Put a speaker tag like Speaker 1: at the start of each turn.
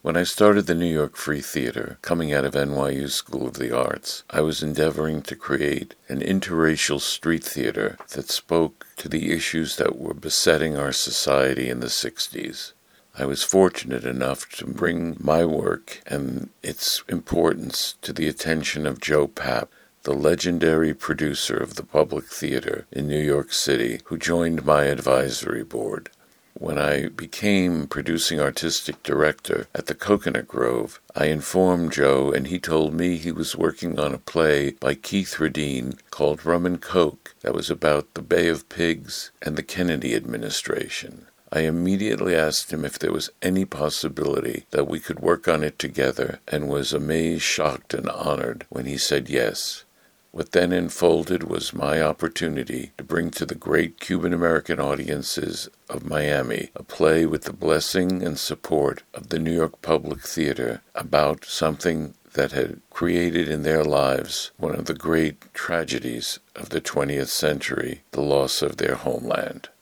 Speaker 1: When I started the New York Free Theater, coming out of NYU School of the Arts, I was endeavoring to create an interracial street theater that spoke to the issues that were besetting our society in the 60s. I was fortunate enough to bring my work and its importance to the attention of Joe Papp, the legendary producer of the Public Theater in New York City, who joined my advisory board. When I became producing artistic director at the Coconut Grove, I informed Joe, and he told me he was working on a play by Keith Radine called Rum and Coke that was about the Bay of Pigs and the Kennedy administration. I immediately asked him if there was any possibility that we could work on it together, and was amazed, shocked, and honored when he said yes. What then unfolded was my opportunity to bring to the great Cuban-American audiences of Miami a play with the blessing and support of the New York Public Theater about something that had created in their lives one of the great tragedies of the 20th century, the loss of their homeland.